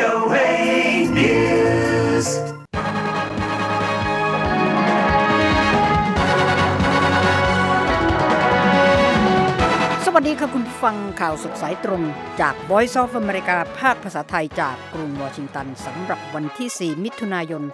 VOA News สวัสดีค่ะคุณฟังข่าวสดสายตรงจาก Voice of America ภาคภาษาไทยจากกรุงวอชิงตันสำหรับวันที่ 4 มิถุนายน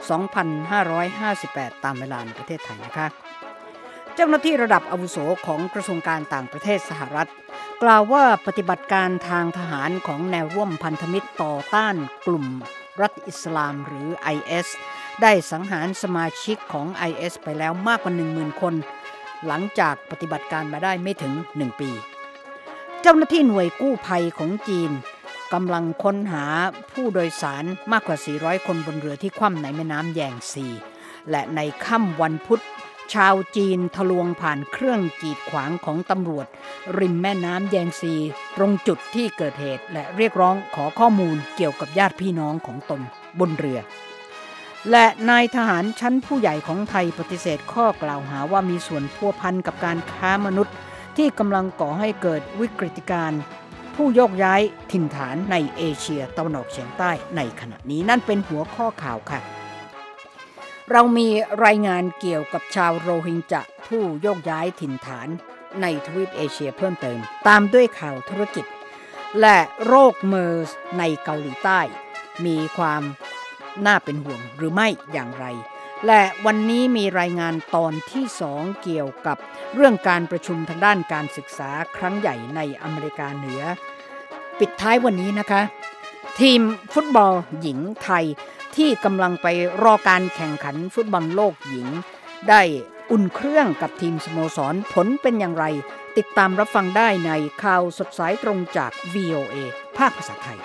2558 ตามเวลาในประเทศไทยนะคะเจ้าหน้าที่ระดับอาวุโสของกระทรวงการต่างประเทศสหรัฐกล่าวว่าปฏิบัติการทางทหารของแนวร่วมพันธมิตรต่อต้านกลุ่มรัฐอิสลามหรือ IS ได้สังหารสมาชิกของ IS ไปแล้วมากกว่า 10,000 คนหลังจากปฏิบัติการมาได้ไม่ถึง 1 ปีเจ้าหน้าที่หน่วยกู้ภัยของจีนกำลังค้นหาผู้โดยสารมากกว่า 400 คนบนเรือที่คว่ำในแม่น้ำแยงซีและในค่ำวันพุธชาวจีนทะลวงผ่านเครื่องกีดขวางของตำรวจริมแม่น้ำแยงซีตรงจุดที่เกิดเหตุและเรียกร้องขอข้อมูลเกี่ยวกับญาติพี่น้องของตนบนเรือและนายทหารชั้นผู้ใหญ่ของไทยปฏิเสธข้อกล่าวหาว่ามีส่วนพัวพันกับการค้ามนุษย์ที่กำลังก่อให้เกิดวิกฤตการณ์ผู้โยกย้ายถิ่นฐานในเอเชียตะวันออกเฉียงใต้ในขณะนี้นั่นเป็นหัวข้อข่าวค่ะเรามีรายงานเกี่ยวกับชาวโรฮิงญะผู้โยกย้ายถิ่นฐานในทวีปเอเชียเพิ่มเติมตามด้วยข่าวธุรกิจและโรคเมอร์สในเกาหลีใต้มีความน่าเป็นห่วงหรือไม่อย่างไรและวันนี้มีรายงานตอนที่2เกี่ยวกับเรื่องการประชุมทางด้านการศึกษาครั้งใหญ่ในอเมริกาเหนือปิดท้ายวันนี้นะคะทีมฟุตบอลหญิงไทยที่กำลังไปรอการแข่งขันฟุตบอลโลกหญิงได้อุ่นเครื่องกับทีมสโมสรผลเป็นอย่างไรติดตามรับฟังได้ในข่าวสดสายตรงจาก VOA ภาคภาษาไทย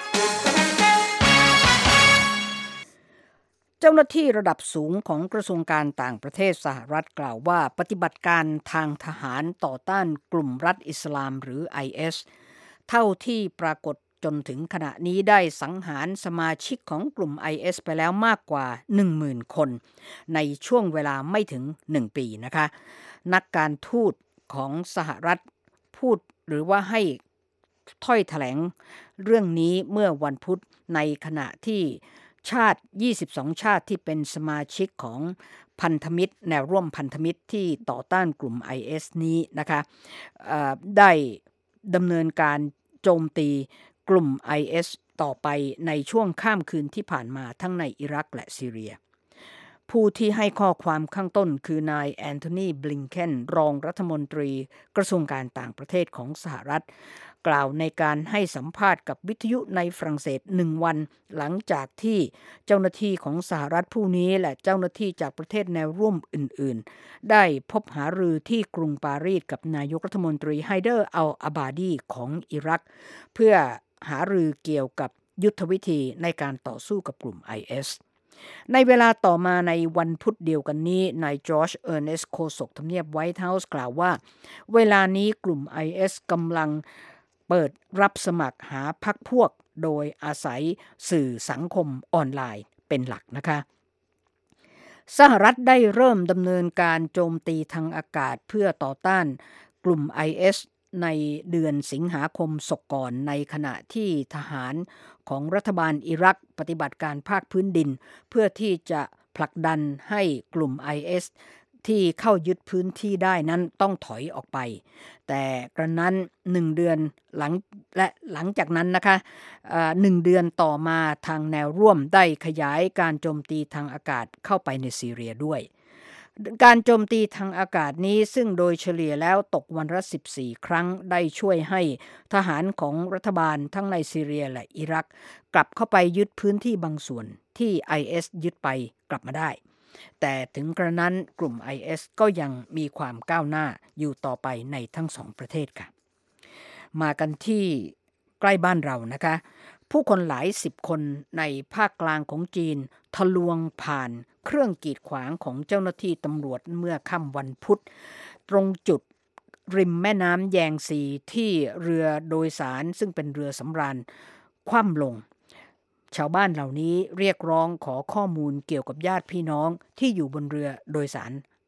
เจ้าหน้าที่ระดับสูงของกระทรวงการต่างประเทศสหรัฐกล่าวว่าปฏิบัติการทางทหารต่อต้านกลุ่มรัฐอิสลามหรือ IS เท่าที่ปรากฏจนถึงขณะนี้ได้สังหารสมาชิกของกลุ่ม IS ไปแล้วมากกว่า 10,000 คนในช่วงเวลาไม่ถึง1ปีนะคะนักการทูตของสหรัฐพูดหรือว่าให้ถ้อยแถลงเรื่องนี้เมื่อวันพุธในขณะที่ชาติ22ชาติที่เป็นสมาชิกของพันธมิตรแนวร่วมพันธมิตรที่ต่อต้านกลุ่ม IS นี้นะคะได้ดำเนินการโจมตีกลุ่ม IS ต่อไปในช่วงข้ามคืนที่ผ่านมาทั้งในอิรักและซีเรียผู้ที่ให้ข้อความข้างต้นคือนายแอนโทนี บลิงเคนรองรัฐมนตรีกระทรวงการต่างประเทศของสหรัฐกล่าวในการให้สัมภาษณ์กับวิทยุในฝรั่งเศส1วันหลังจากที่เจ้าหน้าที่ของสหรัฐผู้นี้และเจ้าหน้าที่จากประเทศแนวร่วมอื่นๆได้พบหารือที่กรุงปารีสกับนายกรัฐมนตรีไฮเดอร์อัลอาบาดีของอิรักเพื่อหารือเกี่ยวกับยุทธวิธีในการต่อสู้กับกลุ่ม IS ในเวลาต่อมาในวันพุธเดียวกันนี้นายจอร์จเออร์เนสต์โฆษกทำเนียบไวท์เฮาส์กล่าวว่าเวลานี้กลุ่ม IS กำลังเปิดรับสมัครหาพรรคพวกโดยอาศัยสื่อสังคมออนไลน์เป็นหลักนะคะสหรัฐได้เริ่มดำเนินการโจมตีทางอากาศเพื่อต่อต้านกลุ่ม IS ในเดือนสิงหาคมศกก่อนในขณะที่ทหารของรัฐบาลอิรักปฏิบัติการภาคพื้นดินเพื่อที่จะผลักดันให้กลุ่ม IS ที่เข้ายึดพื้นที่ได้นั้นต้องถอยออกไปแต่กระนั้น1เดือนหลังจากนั้นนะคะ1เดือนต่อมาทางแนวร่วมได้ขยายการโจมตีทางอากาศเข้าไปในซีเรียด้วยการโจมตีทางอากาศนี้ซึ่งโดยเฉลี่ยแล้วตกวันละ14ครั้งได้ช่วยให้ทหารของรัฐบาลทั้งในซีเรียและอิรักกลับเข้าไปยึดพื้นที่บางส่วนที่ IS ยึดไปกลับมาได้แต่ถึงกระนั้นกลุ่ม IS ก็ยังมีความก้าวหน้าอยู่ต่อไปในทั้งสองประเทศค่ะมากันที่ใกล้บ้านเรานะคะผู้คนหลาย10คนในภาคกลางของจีนทะลวงผ่านเครื่องกีดขวางของเจ้าหน้าที่ตำรวจเมื่อค่ำวันพุธตรงจุดริมแม่น้ำแยงซีที่เรือโดยสารซึ่งเป็นเรือสำราญคว่ำลงชาวบ้านเหล่านี้เรียกร้องขอข้อมูลเกี่ยวกับญาติพี่น้องที่อยู่บนเรือโดยสาร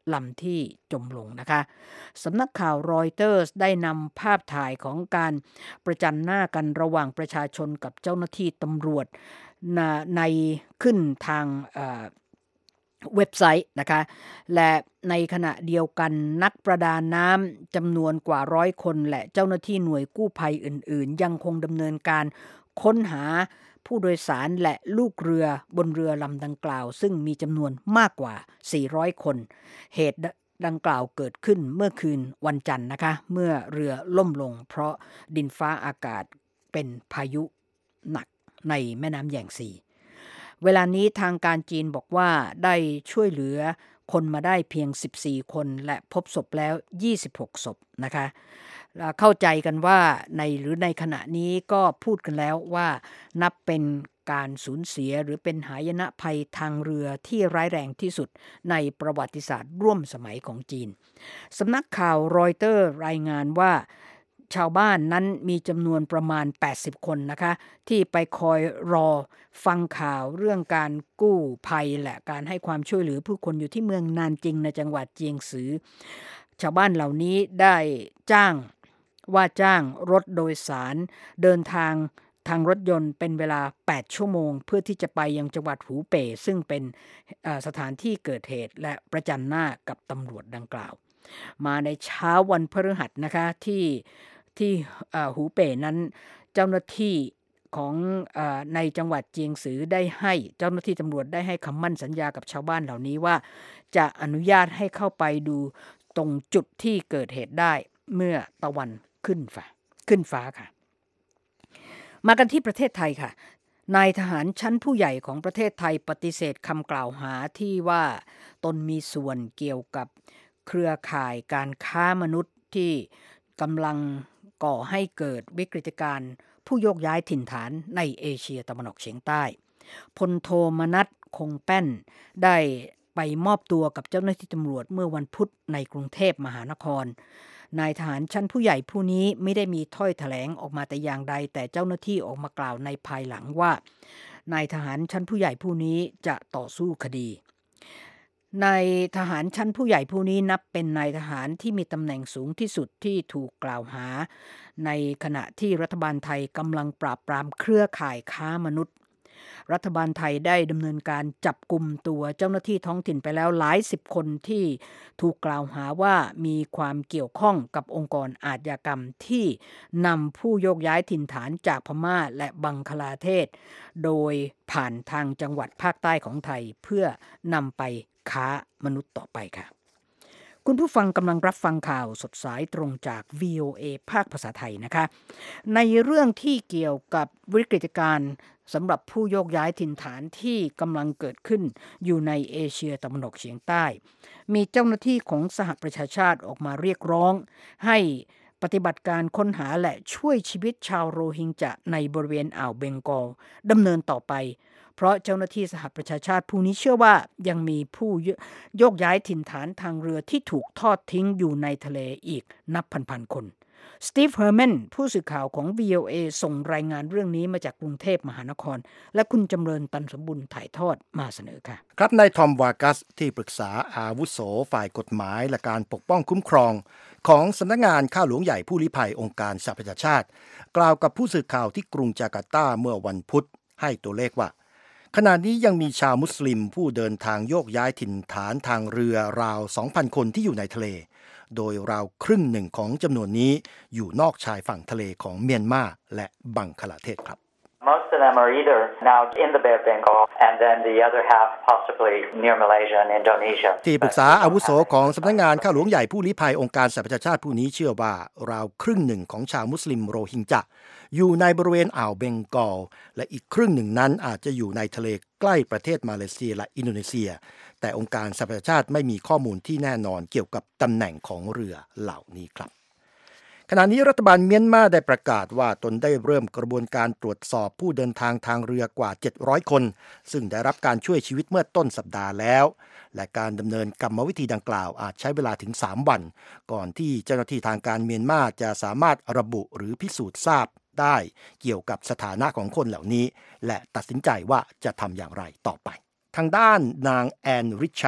ลำที่จมลงนะคะสำนักข่าวรอยเตอร์สได้นำภาพถ่ายของการประจันหน้ากันระหว่างประชาชนกับเจ้าหน้าที่ตำรวจในขึ้นทางเว็บไซต์นะคะและในขณะเดียวกันนักประดาน้ำจำนวนกว่า100 คนและเจ้าหน้าที่หน่วยกู้ภัยอื่นๆยังคงดำเนินการค้นหาผู้โดยสารและลูกเรือบนเรือลำดังกล่าวซึ่งมีจำนวนมากกว่า400 คนเหตุดังกล่าวเกิดขึ้นเมื่อคืนวันจันทร์นะคะเมื่อเรือล่มลงเพราะดินฟ้าอากาศเป็นพายุหนักในแม่น้ำแยงซีเวลานี้ทางการจีนบอกว่าได้ช่วยเหลือคนมาได้เพียง14 คนและพบศพแล้ว26 ศพนะคะเข้าใจกันว่าในขณะนี้ก็พูดกันแล้วว่านับเป็นการสูญเสียหรือเป็นหายนะภัยทางเรือที่ร้ายแรงที่สุดในประวัติศาสตร์ร่วมสมัยของจีนสำนักข่าวรอยเตอร์รายงานว่าชาวบ้านนั้นมีจำนวนประมาณ80 คนนะคะที่ไปคอยรอฟังข่าวเรื่องการกู้ภัยและการให้ความช่วยเหลือผู้คนอยู่ที่เมืองนานจิงในจังหวัดเจียงซือชาวบ้านเหล่านี้ได้จ้างรถโดยสารเดินทางรถยนต์เป็นเวลา8 ชั่วโมงเพื่อที่จะไปยังจังหวัดหูเป่ซึ่งเป็นสถานที่เกิดเหตุและประจันหน้ากับตำรวจดังกล่าวมาในเช้าวันพฤหัสนะคะที่หูเป่นั้นเจ้าหน้าที่ของในจังหวัดเจียงซือได้ให้เจ้าหน้าที่ตำรวจได้ให้คำมั่นสัญญากับชาวบ้านเหล่านี้ว่าจะอนุญาตให้เข้าไปดูตรงจุดที่เกิดเหตุได้เมื่อตะวันขึ้นฟ้าค่ะมากันที่ประเทศไทยค่ะนายทหารชั้นผู้ใหญ่ของประเทศไทยปฏิเสธคำกล่าวหาที่ว่าตนมีส่วนเกี่ยวกับเครือข่ายการค้ามนุษย์ที่กำลังก่อให้เกิดวิกฤตการณ์ผู้โยกย้ายถิ่นฐานในเอเชียตะวันออกเฉียงใต้พลโทมนัสคงแป้นได้ไปมอบตัวกับเจ้าหน้าที่ตำรวจเมื่อวันพุธในกรุงเทพมหานครนายทหารชั้นผู้ใหญ่ผู้นี้ไม่ได้มีถ้อยแถลงออกมาแต่อย่างใดแต่เจ้าหน้าที่ออกมากล่าวในภายหลังว่านายทหารชั้นผู้ใหญ่ผู้นี้จะต่อสู้คดีนายทหารชั้นผู้ใหญ่ผู้นี้นับเป็นนายทหารที่มีตำแหน่งสูงที่สุดที่ถูกกล่าวหาในขณะที่รัฐบาลไทยกำลังปราบปรามเครือข่ายค้ามนุษย์รัฐบาลไทยได้ดำเนินการจับกุมตัวเจ้าหน้าที่ท้องถิ่นไปแล้วหลายสิบคนที่ถูกกล่าวหาว่ามีความเกี่ยวข้องกับองค์กรอาชญากรรมที่นำผู้โยกย้ายถิ่นฐานจากพม่าและบังคลาเทศโดยผ่านทางจังหวัดภาคใต้ของไทยเพื่อนำไปค้ามนุษย์ต่อไปค่ะคุณผู้ฟังกำลังรับฟังข่าวสดสายตรงจาก VOA ภาคภาษาไทยนะคะในเรื่องที่เกี่ยวกับวิกฤตการณ์สำหรับผู้โยกย้ายถิ่นฐานที่กำลังเกิดขึ้นอยู่ในเอเชียตะวันออกเฉียงใต้มีเจ้าหน้าที่ของสหประชาชาติออกมาเรียกร้องให้ปฏิบัติการค้นหาและช่วยชีวิตชาวโรฮิงญะในบริเวณอ่าวเบงกอลดำเนินต่อไปเพราะเจ้าหน้าที่สหประชาชาติผู้นี้เชื่อว่ายังมีผู้โยกย้ายถิ่นฐานทางเรือที่ถูกทอดทิ้งอยู่ในทะเลอีกนับพันๆคนสตีฟเฮอร์แมนผู้สื่อข่าวของ VOA ส่งรายงานเรื่องนี้มาจากกรุงเทพมหานครและคุณจำเริญตันสมบุญถ่ายทอดมาเสนอค่ะครับนายทอมวากัสที่ปรึกษาอาวุโสฝ่ายกฎหมายและการปกป้องคุ้มครองของสำนักงานข้าหลวงใหญ่ผู้ลี้ภัยองค์การสหประชาชาติกล่าวกับผู้สื่อข่าวที่กรุงจาการ์ตาเมื่อวันพุธให้ตัวเลขว่าขณะนี้ยังมีชาวมุสลิมผู้เดินทางโยกย้ายถิ่นฐานทางเรือราว 2,000 คนที่อยู่ในทะเลโดยราวครึ่งหนึ่งของจำนวนนี้อยู่นอกชายฝั่งทะเลของเมียนมาและบังคลาเทศครับ Most of them are either now in the Bay of Bengal and then the other half possibly near Malaysia and Indonesia. ที่ปรึกษาอาวุโสของสำนักงานข้าหลวงใหญ่ผู้ลี้ภัยองค์การสหประชาชาติผู้นี้เชื่อว่าราวครึ่งหนึ่งของชาวมุสลิมโรฮิงญะอยู่ในบริเวณอ่าวเบงกอลและอีกครึ่งหนึ่งนั้นอาจจะอยู่ในทะเลใกล้ประเทศมาเลเซียและอินโดนีเซียแต่องค์การสหประชาชาติไม่มีข้อมูลที่แน่นอนเกี่ยวกับตำแหน่งของเรือเหล่านี้ครับขณะนี้รัฐบาลเมียนมาได้ประกาศว่าตนได้เริ่มกระบวนการตรวจสอบผู้เดินทางทางเรือกว่า700คนซึ่งได้รับการช่วยชีวิตเมื่อต้นสัปดาห์แล้วและการดำเนินกรรมวิธีดังกล่าวอาจใช้เวลาถึง3วันก่อนที่เจ้าหน้าที่ทางการเมียนมาจะสามารถระบุหรือพิสูจน์ทราบได้เกี่ยวกับสถานะของคนเหล่านี้และตัดสินใจว่าจะทำอย่างไรต่อไปทางด้านนางแอนริชาร์ด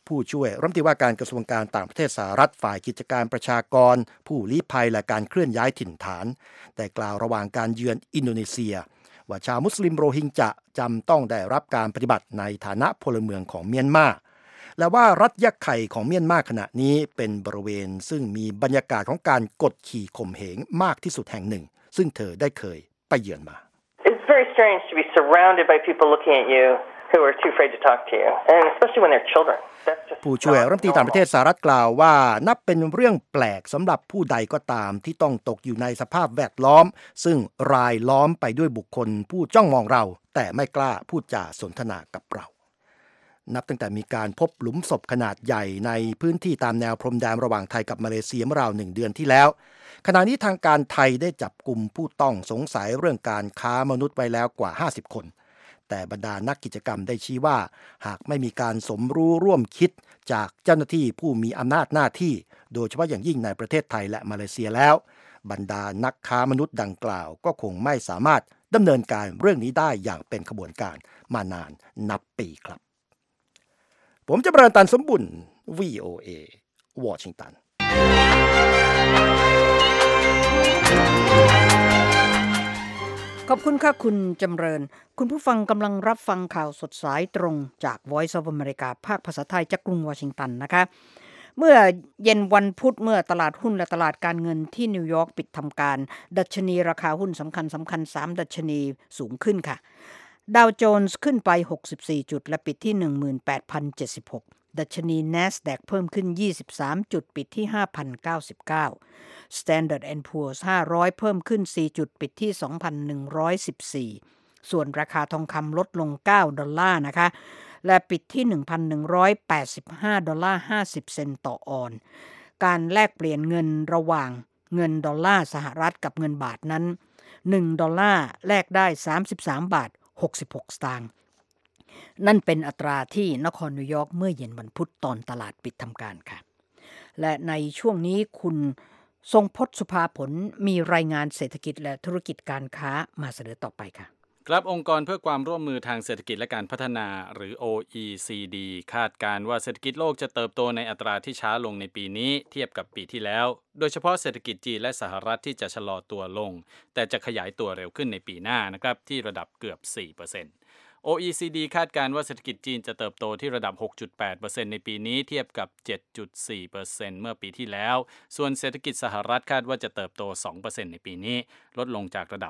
ผู้ช่วยรัฐมนตรีว่าการกระทรวงการต่างประเทศสหรัฐฝ่ายกิจการประชากรผู้ลี้ภัยและการเคลื่อนย้ายถิ่นฐานแต่กล่าวระหว่างการเยือนอินโดนีเซียว่าชาวมุสลิมโรฮิงญะจำต้องได้รับการปฏิบัติในฐานะพลเมืองของเมียนมาและว่ารัฐยักษ์ไข่ของเมียนมาขณะนี้เป็นบริเวณซึ่งมีบรรยากาศของการกดขี่ข่มเหงมากที่สุดแห่งหนึ่งซึ่งเธอได้เคยไปเยือนมา It's very strange to be surrounded by people looking at you who are too afraid to talk to you and especially when they're children ผู้ช่วยรัฐมนตรีต่างประเทศสหรัฐกล่าวว่านับเป็นเรื่องแปลกสำหรับผู้ใดก็ตามที่ต้องตกอยู่ในสภาพแวดล้อมซึ่งรายล้อมไปด้วยบุคคลผู้จ้องมองเราแต่ไม่กล้าพูดจาสนทนากับเรานับตั้งแต่มีการพบหลุมศพขนาดใหญ่ในพื้นที่ตามแนวพรมแดนระหว่างไทยกับมาเลเซียเมื่อราว1 เดือนที่แล้วขณะนี้ทางการไทยได้จับกุมผู้ต้องสงสัยเรื่องการค้ามนุษย์ไว้แล้วกว่า50 คนแต่บรรดานักกิจกรรมได้ชี้ว่าหากไม่มีการสมรู้ร่วมคิดจากเจ้าหน้าที่ผู้มีอำนาจหน้าที่โดยเฉพาะอย่างยิ่งในประเทศไทยและมาเลเซียแล้วบรรดานักค้ามนุษย์ดังกล่าวก็คงไม่สามารถดำเนินการเรื่องนี้ได้อย่างเป็นขบวนการมานานนับปีครับผมจะประตันสมบุญ VOA วอชิงตันขอบคุณค่ะคุณจำเริญคุณผู้ฟังกำลังรับฟังข่าวสดสายตรงจาก Voice of America ภาคภาษาไทยจากกรุงวอชิงตันนะคะเมื่อเย็นวันพุธเมื่อตลาดหุ้นและตลาดการเงินที่นิวยอร์กปิดทำการดัชนีราคาหุ้นสำคัญ3ดัชนีสูงขึ้นค่ะดาวโจนส์ขึ้นไป64จุดและปิดที่ 18,076 ดัชนี NASDAQ เพิ่มขึ้น23จุดปิดที่ 5,099 Standard & Poor's 500เพิ่มขึ้น4จุดปิดที่ 2,114 ส่วนราคาทองคำลดลง$9นะคะและปิดที่ $1,185.50 ต่อออนซ์การแลกเปลี่ยนเงินระหว่างเงินดอลลาร์สหรัฐกับเงินบาทนั้น$1แลกได้33.66 สตางค์นั่นเป็นอัตราที่นครนิวยอร์กเมื่อเย็นวันพุธตอนตลาดปิดทำการค่ะและในช่วงนี้คุณทรงพจน์สุภาผลมีรายงานเศรษฐกิจและธุรกิจการค้ามาเสนอต่อไปค่ะครับองค์กรเพื่อความร่วมมือทางเศรษฐกิจและการพัฒนาหรือ OECD คาดการณ์ว่าเศรษฐกิจโลกจะเติบโตในอัตราที่ช้าลงในปีนี้เทียบกับปีที่แล้วโดยเฉพาะเศรษฐกิจจีนและสหรัฐที่จะชะลอตัวลงแต่จะขยายตัวเร็วขึ้นในปีหน้านะครับที่ระดับเกือบ 4%OECD คาดการณ์ว่าเศรษฐกิจจีนจะเติบโตที่ระดับ 6.8% ในปีนี้เทียบกับ 7.4% เมื่อปีที่แล้วส่วนเศรษฐกิจสหรัฐคาดว่าจะเติบโต 2% ในปีนี้ลดลงจากระดับ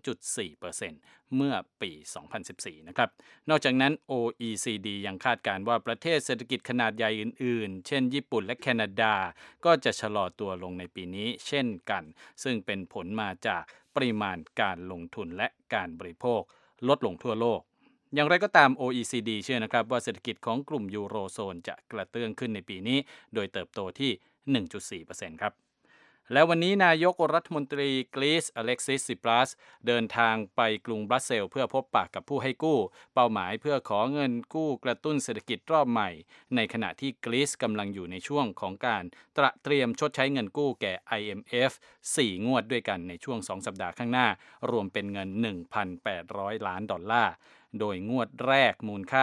2.4% เมื่อปี 2014 นะครับนอกจากนั้น OECD ยังคาดการณ์ว่าประเทศเศรษฐกิจขนาดใหญ่อื่นๆเช่นญี่ปุ่นและแคนาดาก็จะชะลอตัวลงในปีนี้เช่นกันซึ่งเป็นผลมาจากปริมาณการลงทุนและการบริโภคลดลงทั่วโลกอย่างไรก็ตาม OECD เชื่อนะครับว่าเศรษฐกิจของกลุ่มยูโรโซนจะกระเตื้องขึ้นในปีนี้โดยเติบโตที่ 1.4% ครับและวันนี้นายกรัฐมนตรีกรีซอเล็กซิส ซิปรัสเดินทางไปกรุงบรัสเซลส์เพื่อพบปะกับผู้ให้กู้เป้าหมายเพื่อขอเงินกู้กระตุ้นเศรษฐกิจรอบใหม่ในขณะที่กรีซกำลังอยู่ในช่วงของการเตรียมชดใช้เงินกู้แก่ IMF 4 งวดด้วยกันในช่วง2สัปดาห์ข้างหน้ารวมเป็นเงิน $1,800 ล้านโดยงวดแรกมูลค่า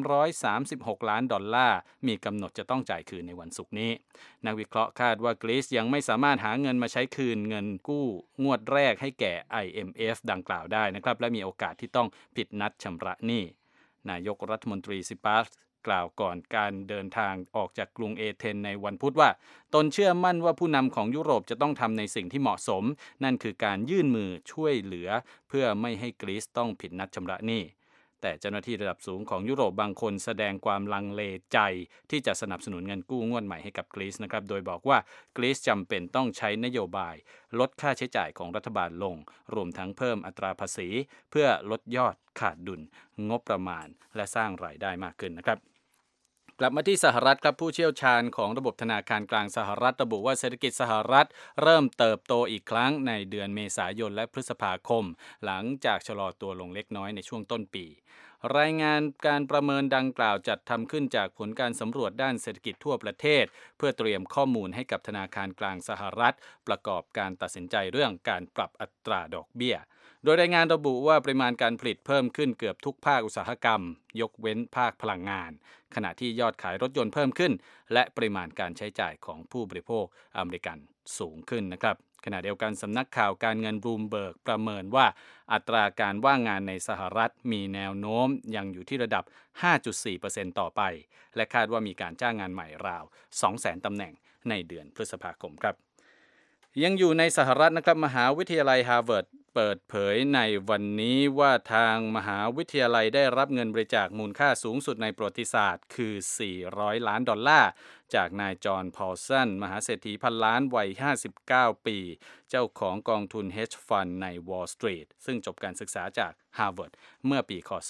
$336 ล้านมีกำหนดจะต้องจ่ายคืนในวันศุกร์นี้นักวิเคราะห์คาดว่ากรีซยังไม่สามารถหาเงินมาใช้คืนเงินกู้งวดแรกให้แก่ IMF ดังกล่าวได้นะครับและมีโอกาสที่ต้องผิดนัดชำระหนี้นายกรัฐมนตรีซิปรัสกล่าวก่อนการเดินทางออกจากกรุงเอเธนในวันพุธว่าตนเชื่อมั่นว่าผู้นำของยุโรปจะต้องทำในสิ่งที่เหมาะสมนั่นคือการยื่นมือช่วยเหลือเพื่อไม่ให้กรีซต้องผิดนัดชำระหนี้แต่เจ้าหน้าที่ระดับสูงของยุโรปบางคนแสดงความลังเลใจที่จะสนับสนุนเงินกู้งวดใหม่ให้กับกรีซนะครับโดยบอกว่ากรีซจำเป็นต้องใช้นโยบายลดค่าใช้จ่ายของรัฐบาลลงรวมทั้งเพิ่มอัตราภาษีเพื่อลดยอดขาดดุลงบประมาณและสร้างรายได้มากขึ้นนะครับกลับมาที่สหรัฐครับผู้เชี่ยวชาญของระบบธนาคารกลางสหรัฐระบุว่าเศรษฐกิจสหรัฐเริ่มเติบโตอีกครั้งในเดือนเมษายนและพฤษภาคมหลังจากชะลอตัวลงเล็กน้อยในช่วงต้นปีรายงานการประเมินดังกล่าวจัดทำขึ้นจากผลการสำรวจด้านเศรษฐกิจทั่วประเทศเพื่อเตรียมข้อมูลให้กับธนาคารกลางสหรัฐประกอบการตัดสินใจเรื่องการปรับอัตราดอกเบี้ยโดยรายงานระบุว่าปริมาณการผลิตเพิ่มขึ้นเกือบทุกภาคอุตสาหกรรมยกเว้นภาคพลังงานขณะที่ยอดขายรถยนต์เพิ่มขึ้นและปริมาณการใช้จ่ายของผู้บริโภคอเมริกันสูงขึ้นนะครับขณะเดียวกันสำนักข่าวการเงินบลูมเบิร์กประเมินว่าอัตราการว่างงานในสหรัฐมีแนวโน้มยังอยู่ที่ระดับ 5.4% ต่อไปและคาดว่ามีการจ้างงานใหม่ราว 200,000 ตำแหน่งในเดือนพฤษภาคมครับยังอยู่ในสหรัฐนะครับมหาวิทยาลัยฮาร์วาร์ดเปิดเผยในวันนี้ว่าทางมหาวิทยาลัยได้รับเงินบริจาคมูลค่าสูงสุดในประวัติศาสตร์คือ$400 ล้านจากนายจอห์นพอลสันมหาเศรษฐีพันล้านวัย59ปีเจ้าของกองทุน Hedge Fund ใน Wall Street ซึ่งจบการศึกษาจากฮาร์วาร์ดเมื่อปีค.ศ.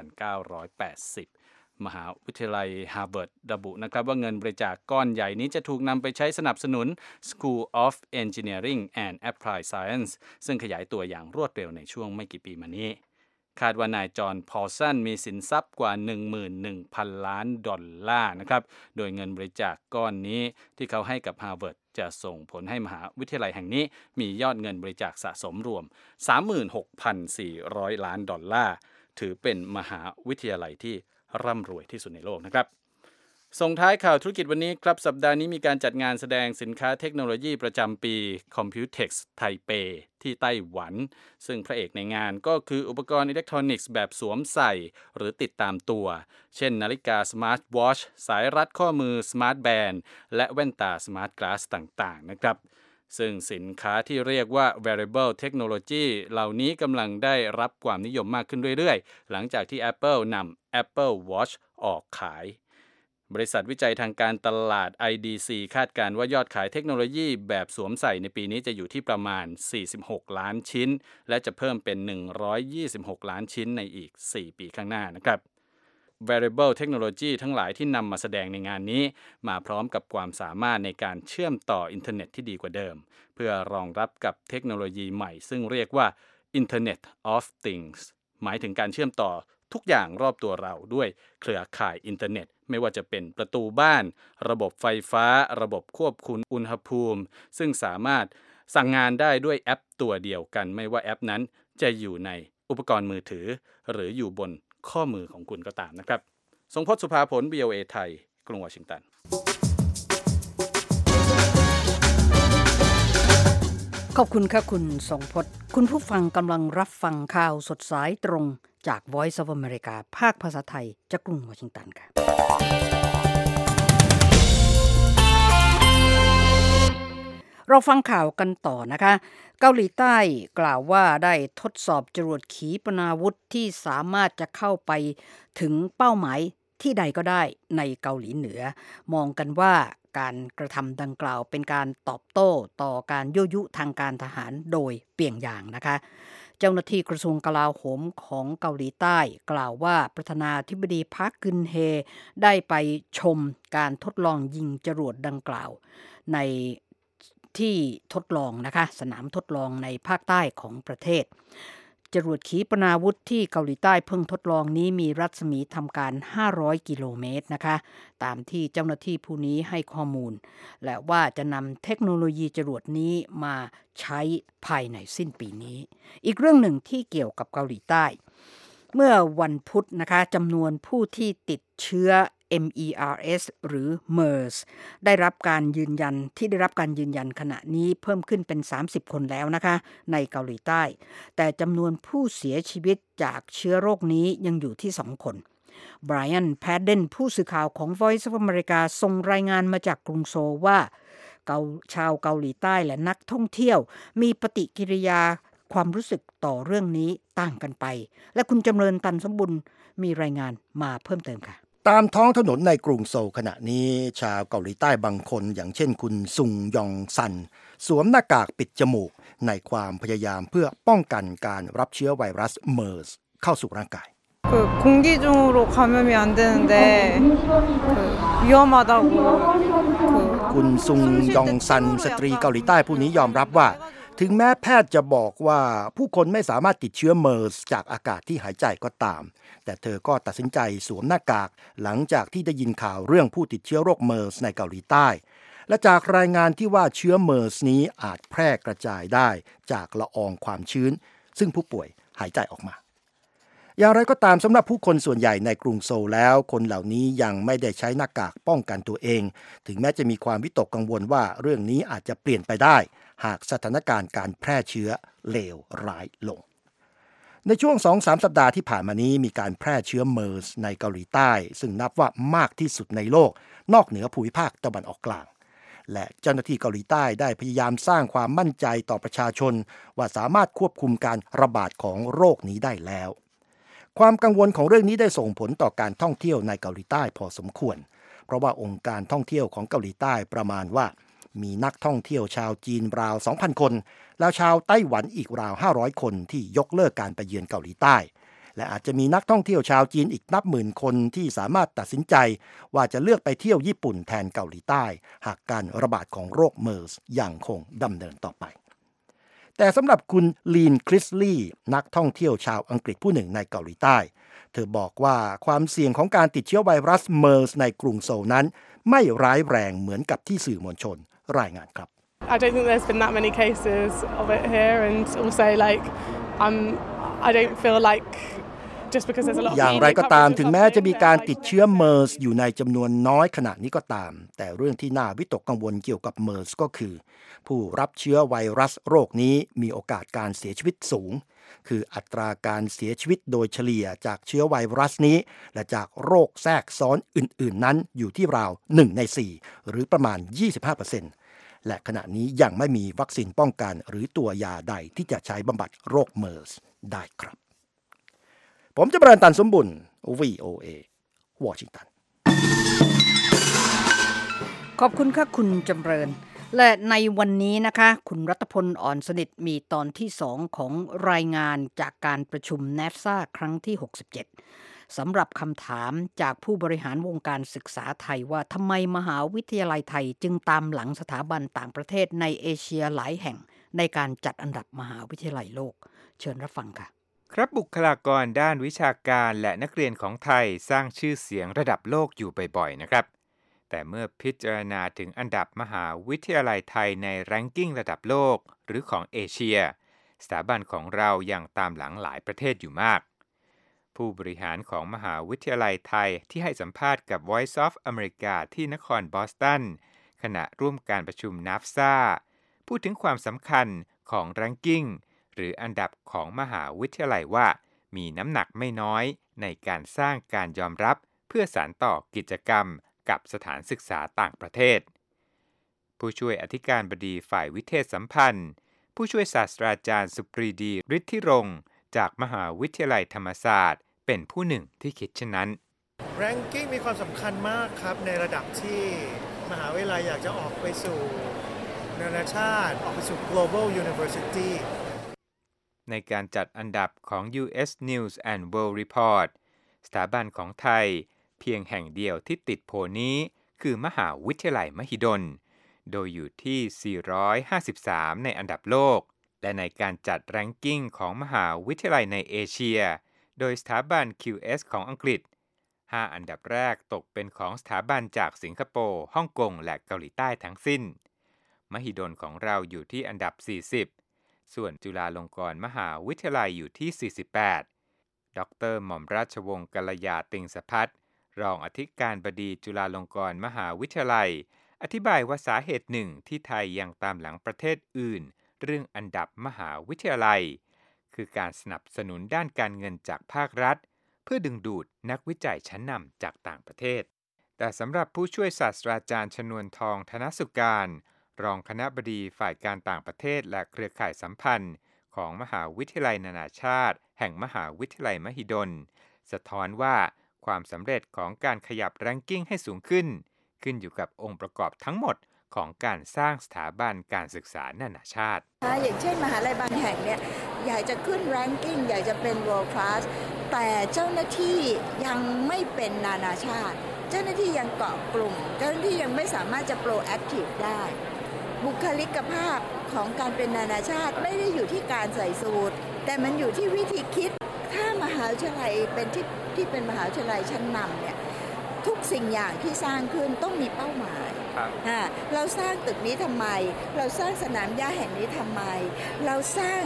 1980มหาวิทยาลัยฮาร์วาร์ดระบุนะครับว่าเงินบริจาคก้อนใหญ่นี้จะถูกนำไปใช้สนับสนุน School of Engineering and Applied Science ซึ่งขยายตัวอย่างรวดเร็วในช่วงไม่กี่ปีมานี้คาดว่านายจอห์นพอลสันมีสินทรัพย์กว่า 11,000 ล้านดอลลาร์นะครับโดยเงินบริจาคก้อนนี้ที่เขาให้กับฮาร์วาร์ดจะส่งผลให้มหาวิทยาลัยแห่งนี้มียอดเงินบริจาคสะสมรวม 36,400 ล้านดอลลาร์ถือเป็นมหาวิทยาลัยที่ร่ำรวยที่สุดในโลกนะครับส่งท้ายข่าวธุรกิจวันนี้ครับสัปดาห์นี้มีการจัดงานแสดงสินค้าเทคโนโลยีประจำปี Computex ไทเปที่ไต้หวันซึ่งพระเอกในงานก็คืออุปกรณ์อิเล็กทรอนิกส์แบบสวมใส่หรือติดตามตัวเช่นนาฬิกา Smart Watch สายรัดข้อมือ Smart Band และแว่นตา Smart Glass ต่างๆนะครับซึ่งสินค้าที่เรียกว่า Wearable Technology เหล่านี้กำลังได้รับความนิยมมากขึ้นเรื่อยๆหลังจากที่ Apple นำ Apple Watch ออกขายบริษัทวิจัยทางการตลาด IDC คาดการณ์ว่ายอดขายเทคโนโลยีแบบสวมใส่ในปีนี้จะอยู่ที่ประมาณ46ล้านชิ้นและจะเพิ่มเป็น126ล้านชิ้นในอีก4ปีข้างหน้านะครับ Wearable Technology ทั้งหลายที่นำมาแสดงในงานนี้มาพร้อมกับความสามารถในการเชื่อมต่ออินเทอร์เน็ตที่ดีกว่าเดิมเพื่อรองรับกับเทคโนโลยีใหม่ซึ่งเรียกว่า Internet of Things หมายถึงการเชื่อมต่อทุกอย่างรอบตัวเราด้วยเครือข่ายอินเทอร์เน็ตไม่ว่าจะเป็นประตูบ้านระบบไฟฟ้าระบบควบคุมอุณหภูมิซึ่งสามารถสั่งงานได้ด้วยแอปตัวเดียวกันไม่ว่าแอปนั้นจะอยู่ในอุปกรณ์มือถือหรืออยู่บนข้อมือของคุณก็ตามนะครับทรงพจน์สุภาผล VOA ไทยกรุงวอชิงตันขอบคุณค่ะคุณทรงพจน์คุณผู้ฟังกำลังรับฟังข่าวสดสายตรงจาก Voice of America ภาคภาษาไทยจากกรุงวอชิงตันค่ะเราฟังข่าวกันต่อนะคะเกาหลีใต้กล่าวว่าได้ทดสอบจรวดขีปนาวุธที่สามารถจะเข้าไปถึงเป้าหมายที่ใดก็ได้ในเกาหลีเหนือมองกันว่าการกระทำดังกล่าวเป็นการตอบโต้ต่อการยั่วยุทางการทหารโดยเปี่ยงอย่างนะคะเจ้าหน้าที่กระทรวงกลาโหมของเกาหลีใต้กล่าวว่าประธานาธิบดีพาร์คกึนเฮได้ไปชมการทดลองยิงจรวดดังกล่าวในที่ทดลองนะคะสนามทดลองในภาคใต้ของประเทศจรวดขีปนาวุธที่เกาหลีใต้เพิ่งทดลองนี้มีรัศมีทำการ500กิโลเมตรนะคะตามที่เจ้าหน้าที่ผู้นี้ให้ข้อมูลและว่าจะนำเทคโนโลยีจรวดนี้มาใช้ภายในสิ้นปีนี้อีกเรื่องหนึ่งที่เกี่ยวกับเกาหลีใต้เมื่อวันพุธนะคะจำนวนผู้ที่ติดเชื้อMERS หรือ MERS ได้รับการยืนยันขณะนี้เพิ่มขึ้นเป็น30คนแล้วนะคะในเกาหลีใต้แต่จำนวนผู้เสียชีวิตจากเชื้อโรคนี้ยังอยู่ที่2คนไบรอันแพดเดนผู้สื่อข่าวของ Voice of America ส่งรายงานมาจากกรุงโซลว่าชาวเกาหลีใต้และนักท่องเที่ยวมีปฏิกิริยาความรู้สึกต่อเรื่องนี้ต่างกันไปและคุณจำเริญตันสมบุญมีรายงานมาเพิ่มเติมค่ะตามท้องถนนในกรุงโซลขณะนี้ชาวเกาหลีใต้บางคนอย่างเช่นคุณซุงยองซันสวมหน้ากากปิดจมูกในความพยายามเพื่อป้องกันการรับเชื้อไวรัสเมอร์สเข้าสู่ร่างกายคุณซุงยองซันสตรีเกาหลีใต้ผู้นี้ยอมรับว่าถึงแม้แพทย์จะบอกว่าผู้คนไม่สามารถติดเชื้อเมอร์สจากอากาศที่หายใจก็ตามแต่เธอก็ตัดสินใจสวมหน้ากากหลังจากที่ได้ยินข่าวเรื่องผู้ติดเชื้อโรคเมอร์สในเกาหลีใต้และจากรายงานที่ว่าเชื้อเมอร์สนี้อาจแพร่กระจายได้จากละอองความชื้นซึ่งผู้ป่วยหายใจออกมาอย่างไรก็ตามสำหรับผู้คนส่วนใหญ่ในกรุงโซลแล้วคนเหล่านี้ยังไม่ได้ใช้หน้ากากป้องกันตัวเองถึงแม้จะมีความวิตกกังวลว่าเรื่องนี้อาจจะเปลี่ยนไปได้หากสถานการณ์การแพร่เชื้อเลวร้ายลงในช่วง 2-3 สัปดาห์ที่ผ่านมานี้มีการแพร่เชื้อเมอร์สในเกาหลีใต้ซึ่งนับว่ามากที่สุดในโลกนอกเหนือภูมิภาคตะวันออกกลางและเจ้าหน้าที่เกาหลีใต้ได้พยายามสร้างความมั่นใจต่อประชาชนว่าสามารถควบคุมการระบาดของโรคนี้ได้แล้วความกังวลของเรื่องนี้ได้ส่งผลต่อการท่องเที่ยวในเกาหลีใต้พอสมควรเพราะว่าองค์การท่องเที่ยวของเกาหลีใต้ประมาณว่ามีนักท่องเที่ยวชาวจีนราว 2,000 คนแล้วชาวไต้หวันอีกราว 500 คนที่ยกเลิกการไปเยือนเกาหลีใต้และอาจจะมีนักท่องเที่ยวชาวจีนอีกนับหมื่นคนที่สามารถตัดสินใจว่าจะเลือกไปเที่ยวญี่ปุ่นแทนเกาหลีใต้หากการระบาดของโรคเมอร์สยังคงดำเนินต่อไปแต่สำหรับคุณลีนคริสลีย์นักท่องเที่ยวชาวอังกฤษผู้หนึ่งในเกาหลีใต้เธอบอกว่าความเสี่ยงของการติดเชื้อไวรัสเมอร์สในกรุงโซลนั้นไม่ร้ายแรงเหมือนกับที่สื่อมวลชนรายงานครับ I don't think there's been that many cases of it here and also like I don't feel like อย่างไรก็ตามถึงแม้จะมีการติดเชื้อเมอร์สอยู่ในจำนวนน้อยขณะนี้ก็ตามแต่เรื่องที่น่าวิตกกังวลเกี่ยวกับเมอร์สก็คือผู้รับเชื้อไวรัสโรคนี้มีโอกาสการเสียชีวิตสูงคืออัตราการเสียชีวิตโดยเฉลี่ยจากเชื้อไวรัสนี้และจากโรคแทรกซ้อนอื่นๆนั้นอยู่ที่ราว1 ใน 4หรือประมาณ 25%และขณะนี้ยังไม่มีวัคซีนป้องกันหรือตัวยาใดที่จะใช้บำบัดโรคเมอร์สได้ครับผมจะเบรนตันสมบุญ VOA วอชิงตันขอบคุณค่ะคุณจำเริญและในวันนี้นะคะคุณรัตพลอ่อนสนิทมีตอนที่2ของรายงานจากการประชุม NAFSA ครั้งที่67สำหรับคำถามจากผู้บริหารวงการศึกษาไทยว่าทำไมมหาวิทยาลัยไทยจึงตามหลังสถาบันต่างประเทศในเอเชียหลายแห่งในการจัดอันดับมหาวิทยาลัยโลกเชิญรับฟังค่ะครับบุคลากรด้านวิชาการและนักเรียนของไทยสร้างชื่อเสียงระดับโลกอยู่บ่อยๆนะครับแต่เมื่อพิจารณาถึงอันดับมหาวิทยาลัยไทยในแรงกิ้งระดับโลกหรือของเอเชียสถาบันของเรายังตามหลังหลายประเทศอยู่มากผู้บริหารของมหาวิทยาลัยไทยที่ให้สัมภาษณ์กับ Voice of America ที่นครบอสตันขณะร่วมการประชุม NAFSA พูดถึงความสำคัญของแรงกิ้งหรืออันดับของมหาวิทยาลัยว่ามีน้ำหนักไม่น้อยในการสร้างการยอมรับเพื่อสานต่อกิจกรรมกับสถานศึกษาต่างประเทศผู้ช่วยอธิการบดีฝ่ายวิเทศสัมพันธ์ผู้ช่วยศาสตราจารย์สุปรีดีฤทธิรงค์จากมหาวิทยาลัยธรรมศาสตร์เป็นผู้หนึ่งที่คิดเช่นนั้น Ranking มีความสำคัญมากครับในระดับที่มหาวิทยาลัยอยากจะออกไปสู่นานาชาติออกไปสู่ Global University ในการจัดอันดับของ US News and World Report สถาบันของไทยเพียงแห่งเดียวที่ติดโผนี้คือมหาวิทยาลัยมหิดลโดยอยู่ที่453ในอันดับโลกและในการจัดแรงกิ้งของมหาวิทยาลัยในเอเชียโดยสถาบัน QS ของอังกฤษ5อันดับแรกตกเป็นของสถาบันจากสิงคโปร์ฮ่องกงและเกาหลีใต้ทั้งสิ้นมหิดลของเราอยู่ที่อันดับ40ส่วนจุฬาลงกรณ์มหาวิทยาลัยอยู่ที่48ดร.หม่อมราชวงศ์กัลยาติงสภัทรรองอธิการบดีจุฬาลงกรณ์มหาวิทยาลัยอธิบายว่าสาเหตุหนึ่งที่ไทยยังตามหลังประเทศอื่นเรื่องอันดับมหาวิทยาลัยคือการสนับสนุนด้านการเงินจากภาครัฐเพื่อดึงดูดนักวิจัยชั้นนำจากต่างประเทศแต่สำหรับผู้ช่วยศาสตราจารย์ชนวนทองธนสุการรองคณบดีฝ่ายการต่างประเทศและเครือข่ายสัมพันธ์ของมหาวิทยาลัยนานาชาติแห่งมหาวิทยาลัยมหิดลสะท้อนว่าความสำเร็จของการขยับแรงกิ้งให้สูงขึ้นอยู่กับองค์ประกอบทั้งหมดของการสร้างสถาบันการศึกษานานาชาติอย่างเช่นมหาลัยบางแห่งเนี่ยอยากจะขึ้นแรงกิ้งอยากจะเป็น world class แต่เจ้าหน้าที่ยังไม่เป็นนานาชาติเจ้าหน้าที่ยังเกาะกลุ่มเจ้าหน้าที่ยังไม่สามารถจะ proactive ได้บุคลิกภาพของการเป็นนานาชาติไม่ได้อยู่ที่การใส่สูทแต่มันอยู่ที่วิธีคิดถ้ามหาวิทยาลัยเป็นที่เป็นมหาวิทยาลัยชั้นนำเนี่ยทุกสิ่งอย่างที่สร้างขึ้นต้องมีเป้าหมายเราสร้างตึกนี้ทำไมเราสร้างสนามหญ้าแห่งนี้ทำไมเราสร้าง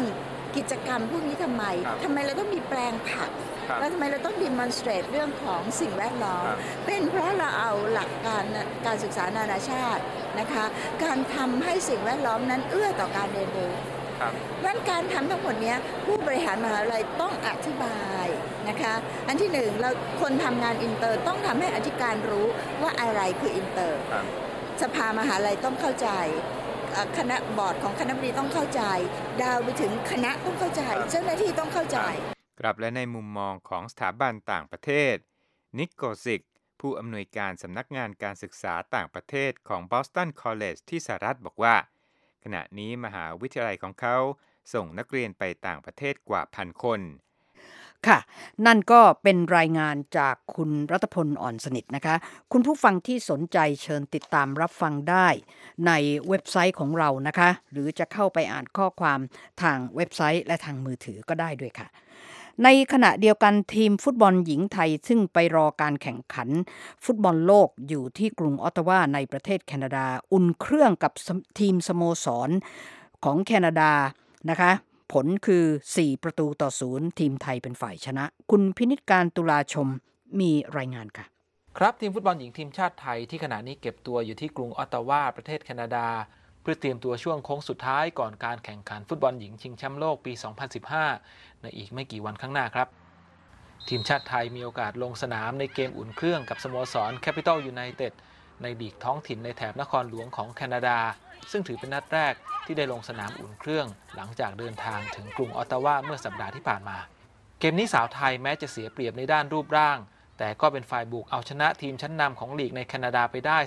กิจกรรมพวกนี้ทำไมเราต้องมีแปลงผักแล้วทำไมเราต้อง demonstrate เรื่องของสิ่งแวดล้อมเป็นเพราะเราเอาหลักการศึกษานานาชาตินะคะการทำให้สิ่งแวดล้อมนั้นเอื้อต่อการเรียนรู้งั้นการทำทั้งหมดนี้ผู้บริหารมหาวิทยาลัยต้องอธิบายนะคะอันที่หนึ่งเราคนทำงานอินเตอร์ต้องทำให้อธิการรู้ว่าอะไรคืออินเตอร์สภามหาวิทยาลัยต้องเข้าใจคณะบอร์ดของคณะบดีต้องเข้าใจดาวไปถึงคณะต้องเข้าใจเจ้าหน้าที่ต้องเข้าใจครับและในมุมมองของสถาบันต่างประเทศนิโกซิกผู้อำนวยการสำนักงานการศึกษาต่างประเทศของ Boston College ที่สหรัฐบอกว่าขณะนี้มหาวิทยาลัยของเขาส่งนักเรียนไปต่างประเทศกว่า 1,000 คนค่ะนั่นก็เป็นรายงานจากคุณรัตพลอ่อนสนิทนะคะคุณผู้ฟังที่สนใจเชิญติดตามรับฟังได้ในเว็บไซต์ของเรานะคะหรือจะเข้าไปอ่านข้อความทางเว็บไซต์และทางมือถือก็ได้ด้วยค่ะในขณะเดียวกันทีมฟุตบอลหญิงไทยซึ่งไปรอการแข่งขันฟุตบอลโลกอยู่ที่กรุงออตตาวาในประเทศแคนาดาอุ่นเครื่องกับทีมสโมสรของแคนาดานะคะผลคือ4-0ทีมไทยเป็นฝ่ายชนะคุณพินิจการตุลาชมมีรายงานค่ะครับทีมฟุตบอลหญิงทีมชาติไทยที่ขณะนี้เก็บตัวอยู่ที่กรุงออตตาวาประเทศแคนาดาเพื่อเตรียมตัวช่วงโค้งสุดท้ายก่อนการแข่งขันฟุตบอลหญิงชิงแชมป์โลกปี 2015 ในอีกไม่กี่วันข้างหน้าครับทีมชาติไทยมีโอกาสลงสนามในเกมอุ่นเครื่องกับสโมสร Capital United ในลีกท้องถิ่นในแถบนครหลวงของแคนาดาซึ่งถือเป็นนัดแรกที่ได้ลงสนามอุ่นเครื่องหลังจากเดินทางถึงกรุงออตตาวาเมื่อสัปดาห์ที่ผ่านมาเกมนี้สาวไทยแม้จะเสียเปรียบในด้านรูปร่างแต่ก็เป็นฝ่ายบุกเอาชนะทีมชั้นนำของลีกในแคนาดาไปได้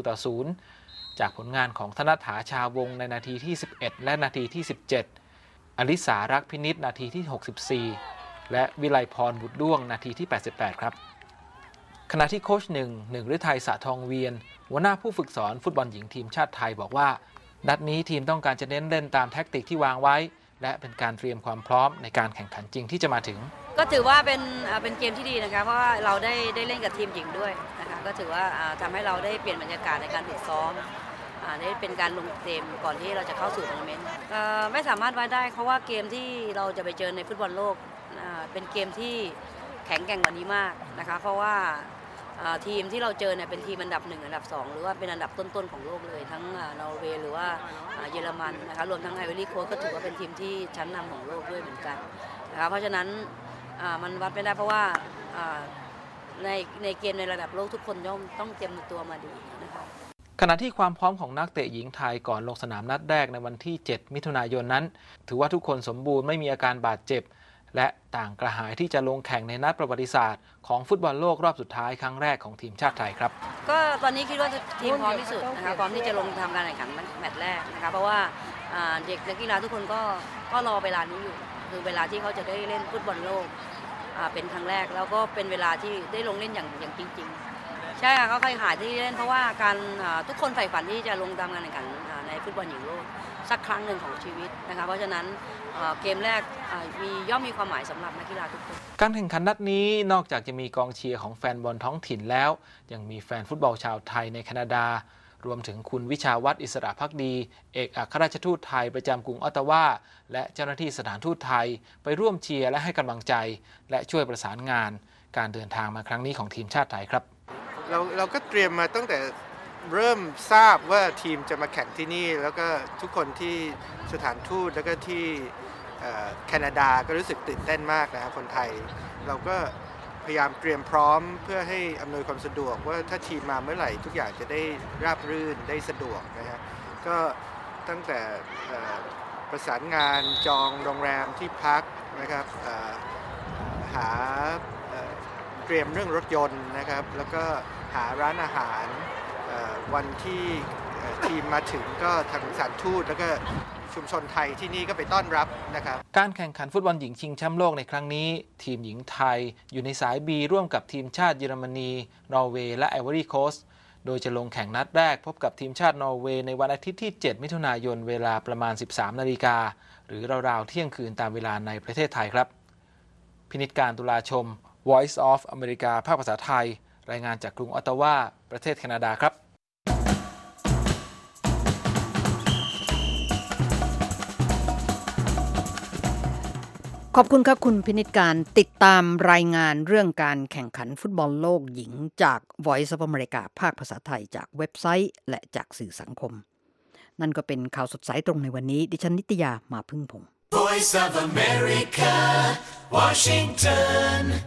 4-0จากผลงานของธนฐาชาวงในนาทีที่11และนาทีที่17อลิสารักพินิจนาทีที่64และวิไลพรบุตรด้วงนาทีที่88ครับขณะที่โค้ชหนึ่งฤทัยสะทองเวียนหัวหน้าผู้ฝึกสอนฟุตบอลหญิงทีมชาติไทยบอกว่านัดนี้ทีมต้องการจะเน้นเล่นตามแท็กติกที่วางไว้และเป็นการเตรียมความพร้อมในการแข่งขันจริงที่จะมาถึงก็ถือว่าเป็นเกมที่ดีนะคะเพราะว่าเราได้เล่นกับทีมหญิงด้วยนะคะก็ถือว่าทำให้เราได้เปลี่ยนบรรยากาศในการฝึกซ้อมได้เป็นการลงเต็มก่อนที่เราจะเข้าสู่ทัวร์นาเมนต์ไม่สามารถไว้ได้เพราะว่าเกมที่เราจะไปเจอในฟุตบอลโลกเป็นเกมที่แข็งแกร่งกว่านี้มากนะคะเพราะว่าทีมที่เราเจอเนี่ยเป็นทีมอันดับ1อันดับ2หรือว่าเป็นอันดับต้นๆของโลกเลยทั้งนอร์เวย์หรือว่าเยอรมันนะคะรวมทั้งไอวอรี่โค้ชก็ถือว่าเป็นทีมที่ชั้นนำของโลกด้วยเหมือนกันนะคะเพราะฉะนั้นมันวัดไม่ได้เพราะว่าในเกมในระดับโลกทุกคนย่อมต้องเตรียมตัวมาดีนะคะขณะที่ความพร้อมของนักเตะหญิงไทยก่อนลงสนามนัดแรกในวันที่7มิถุนายนนั้นถือว่าทุกคนสมบูรณ์ไม่มีอาการบาดเจ็บและต่างกระหายที่จะลงแข่งในนัดประวัติศาสตร์ของฟุตบอลโลกรอบสุดท้ายครั้งแรกของทีมชาติไทยครับก็ตอนนี้คิดว่าทีมพร้อมที่สุดนะคะพร้อมที่จะลงทำการแข่งขันแมตช์แรกนะคะเพราะว่าเด็กนักกีฬาทุกคนก็รอเวลานี้อยู่คือเวลาที่เขาจะได้เล่นฟุตบอลโลกเป็นครั้งแรกแล้วก็เป็นเวลาที่ได้ลงเล่นอย่างจริงๆใช่ค่ะเขาเคยหาที่เล่นเพราะว่าการทุกคนใฝ่ฝันที่จะลงทำการแข่งขันในฟุตบอลหญิงโลกสักครั้งหนึ่งของชีวิตนะคะเพราะฉะนั้นเกมแรกย่อมมีความหมายสำหรับนักกีฬาทุกคนการแข่งขันนัดนี้นอกจากจะมีกองเชียร์ของแฟนบอลท้องถิ่นแล้วยังมีแฟนฟุตบอลชาวไทยในแคนาดารวมถึงคุณวิชาวัฒน์อิสระภักดีเอกอัครราชทูตไทยประจำกรุงออตตาวาและเจ้าหน้าที่สถานทูตไทยไปร่วมเชียร์และให้กำลังใจและช่วยประสานงานการเดินทางมาครั้งนี้ของทีมชาติไทยครับเราก็เตรียมมาตั้งแต่เริ่มทราบว่าทีมจะมาแข่งที่นี่แล้วก็ทุกคนที่สถานทูตแล้วก็ที่แคนาดาก็รู้สึกตื่นเต้นมากนะครับคนไทยเราก็พยายามเตรียมพร้อมเพื่อให้อำนวยความสะดวกว่าถ้าทีมมาเมื่อไหร่ทุกอย่างจะได้ราบรื่นได้สะดวกนะฮะก็ตั้งแต่ประสานงานจองโรงแรมที่พักนะครับหาเตรียมเรื่องรถยนต์นะครับแล้วก็หาร้านอาหารวันที่ทีมมาถึงก็ทางสถานทูตแล้วก็ชุมชนไทยที่นี่ก็ไปต้อนรับนะครับการแข่งขันฟุตบอลหญิงชิงแชมป์โลกในครั้งนี้ทีมหญิงไทยอยู่ในสาย B ร่วมกับทีมชาติเยอรมนีนอร์เวย์และไอวอรี่โคสต์โดยจะลงแข่งนัดแรกพบกับทีมชาตินอร์เวย์ในวันอาทิตย์ที่7มิถุนายนเวลาประมาณ 13 นาฬิกาหรือราวๆเที่ยงคืนตามเวลาในประเทศไทยครับพินิจการตุลาชม Voice of America ภาคภาษาไทยรายงานจากกรุงออตตาวาประเทศแคนาดาครับขอบคุณครับคุณพินิจการติดตามรายงานเรื่องการแข่งขันฟุตบอลโลกหญิงจาก Voice of America ภาคภาษาไทยจากเว็บไซต์และจากสื่อสังคมนั่นก็เป็นข่าวสดสายตรงในวันนี้ดิฉันนิตยามาพึ่งพงศ์ Voice of America, Washington